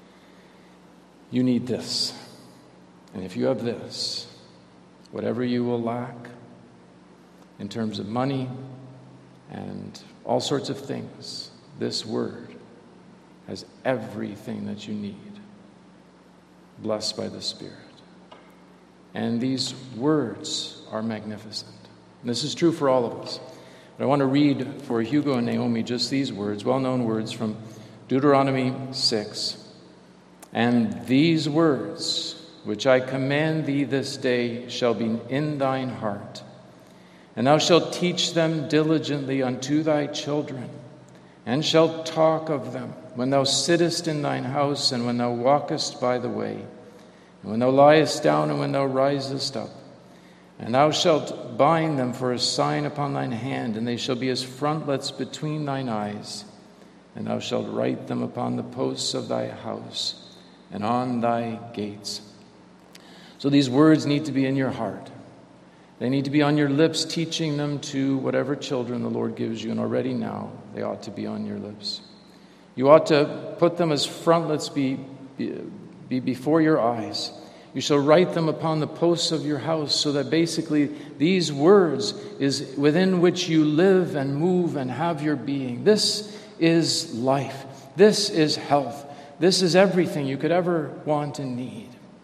You need this. And if you have this, whatever you will lack in terms of money and all sorts of things, this word has everything that you need, blessed by the Spirit. And these words are magnificent. And this is true for all of us. But I want to read for Hugo and Naomi just these words, well-known words from Deuteronomy six. And these words which I command thee this day shall be in thine heart, and thou shalt teach them diligently unto thy children, and shalt talk of them when thou sittest in thine house, and when thou walkest by the way, and when thou liest down, and when thou risest up. And thou shalt bind them for a sign upon thine hand, and they shall be as frontlets between thine eyes, and thou shalt write them upon the posts of thy house and on thy gates. So these words need to be in your heart. They need to be on your lips, teaching them to whatever children the Lord gives you, and already now they ought to be on your lips. You ought to put them as frontlets be, be, be before your eyes. You shall write them upon the posts of your house, so that basically these words is within which you live and move and have your being. This is life. This is health. This is everything you could ever want and need.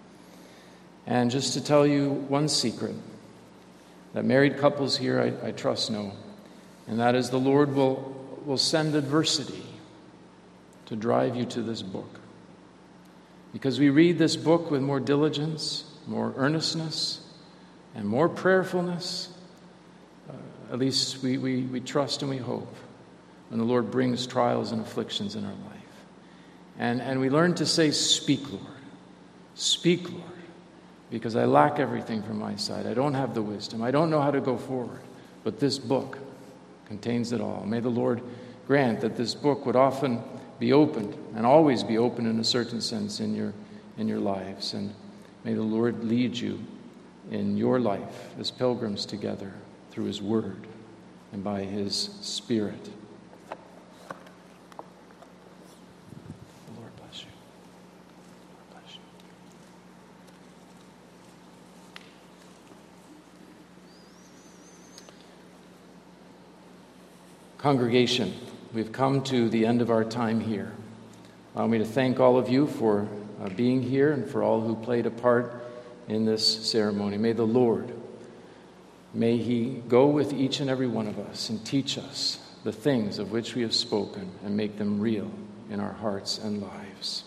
And just to tell you one secret that married couples here, I, I trust, know, and that is the Lord will, will send adversity to drive you to this book. Because we read this book with more diligence, more earnestness, and more prayerfulness. Uh, at least we, we, we trust and we hope when the Lord brings trials and afflictions in our life. And, and we learn to say, speak, Lord. Speak, Lord. Because I lack everything from my side. I don't have the wisdom. I don't know how to go forward. But this book contains it all. May the Lord grant that this book would often be opened and always be open in a certain sense in your, in your lives. And may the Lord lead you in your life as pilgrims together through His Word and by His Spirit. Congregation, we've come to the end of our time here. Allow me to thank all of you for uh, being here and for all who played a part in this ceremony. May the Lord, may He go with each and every one of us and teach us the things of which we have spoken and make them real in our hearts and lives.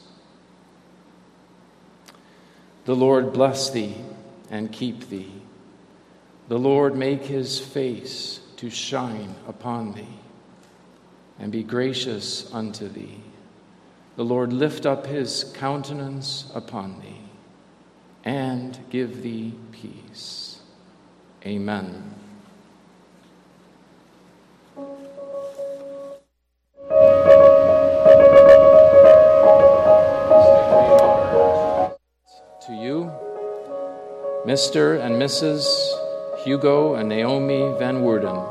The Lord bless thee and keep thee. The Lord make His face to shine upon thee and be gracious unto thee. The Lord lift up His countenance upon thee and give thee peace. Amen. To you, Mister and Missus Hugo and Naomi Van Woerden.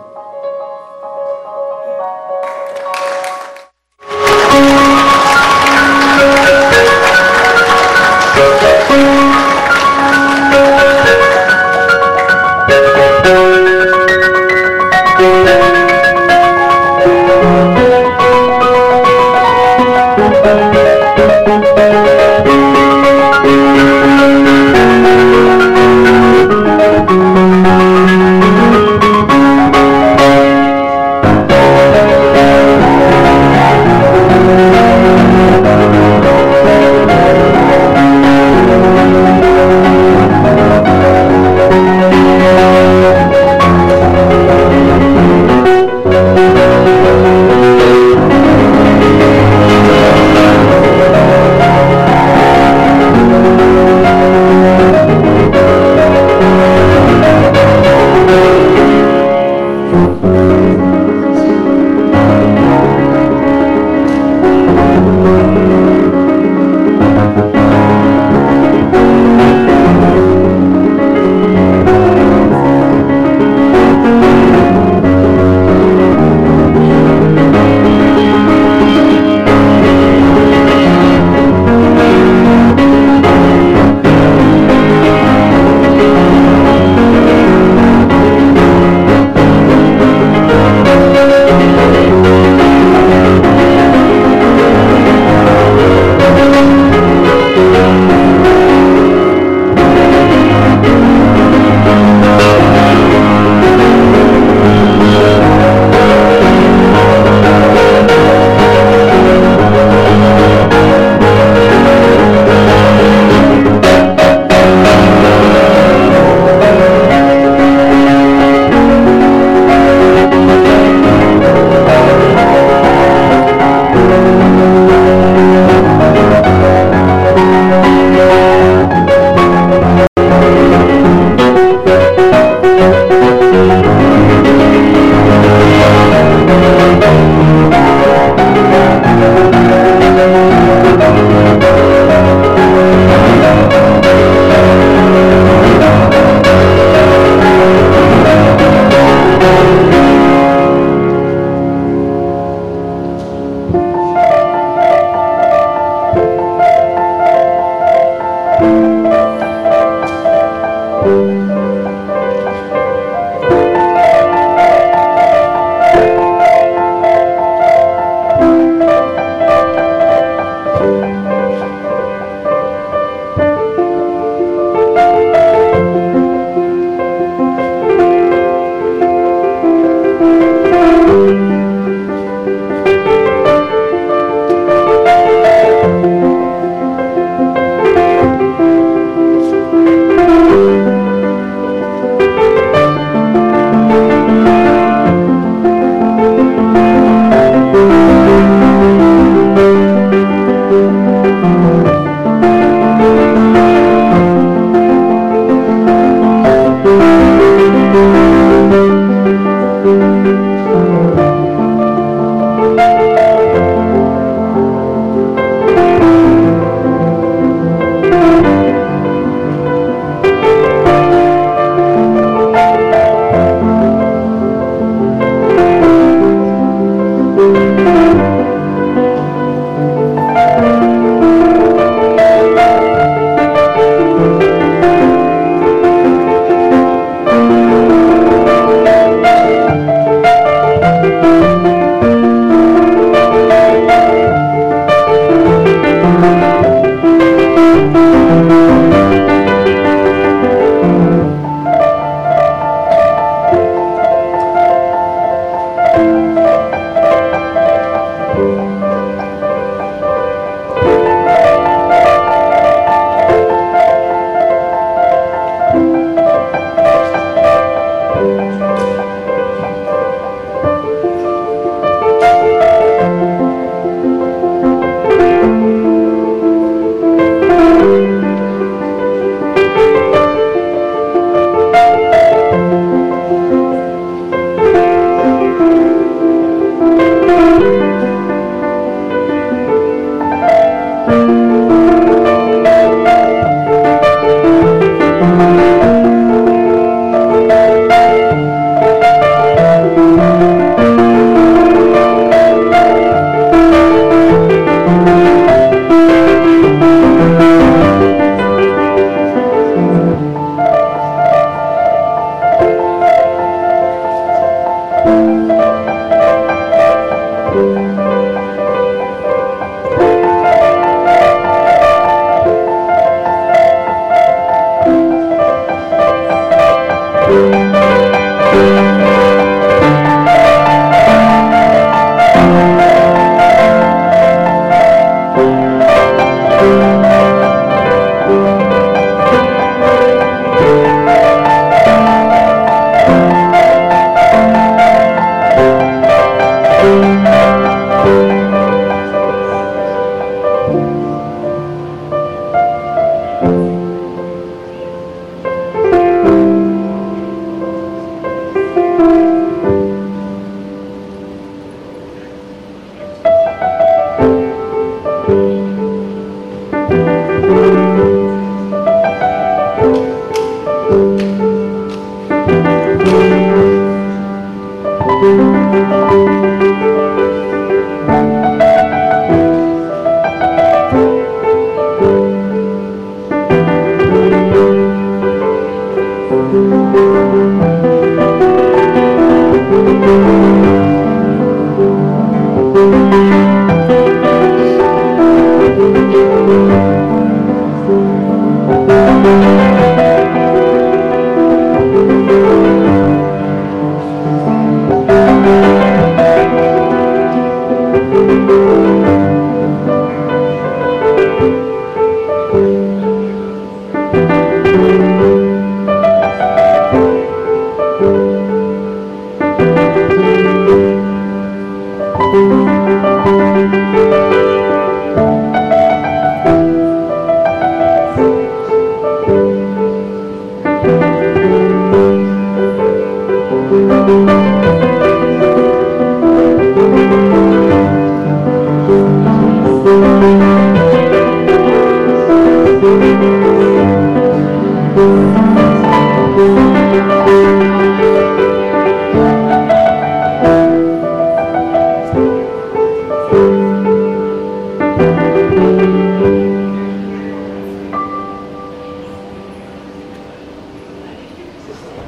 Jesus' name.